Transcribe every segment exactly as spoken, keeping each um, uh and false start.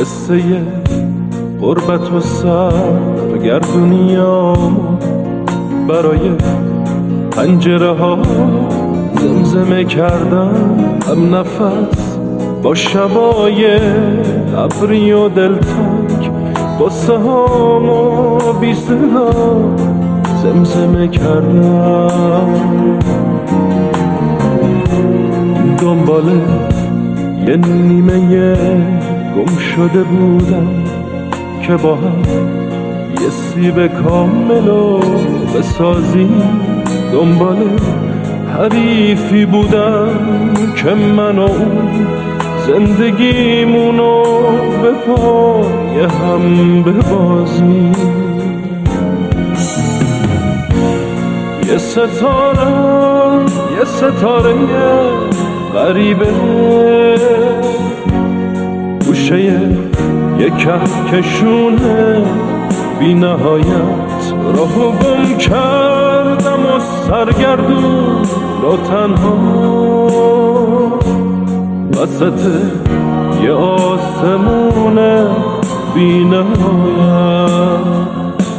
قصه غربت و سرگردونیام برای پنجره ها زمزمه کردم، هم نفس با شبای ابری و دلتنگ، قصه هامو بی صدا زمزمه کردم. دنبال یه نیمه گم شده بودم که با هم یه سیب کاملو بسازیم. دنبال حریفی بودم که من و اون زندگیمونو به پای هم ببازیم. یه ستاره یه ستاره غریبه گوشه یه کهکشونه بی نهایت راهو گم کردم و سرگردون و تنها وسط یه آسمونه بی نهایت.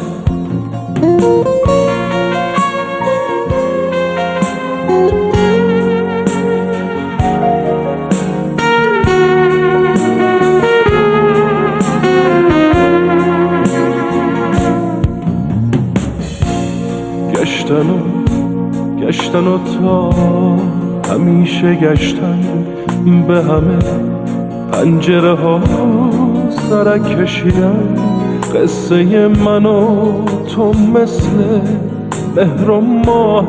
گشتن و گشتن و تا همیشه گشتن به همه پنجره ها سرک کشیدن. قصه من و تو مثل مهر و ماه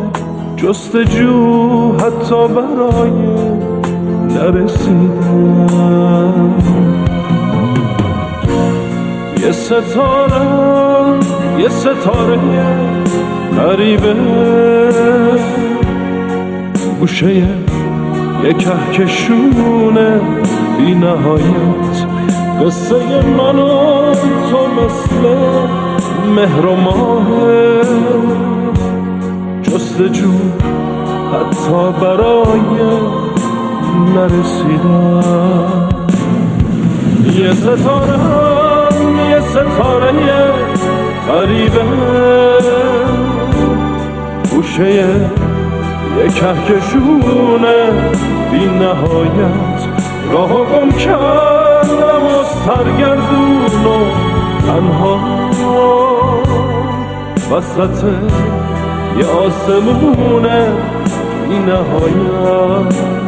جستجو حتی برای نرسیدن. یه ستاره یه ستاره غریبه گوشه یه کهکشونه بی نهایت. قصه من و تو مثل مهر و ماه جستجو حتی برای نرسیدن. یه ستاره یه ستاره غریبه گوشه یه کهکشونه بی نهایت راهو گم کردم و سرگردون و تنها وسط یه آسمونه بی نهایت.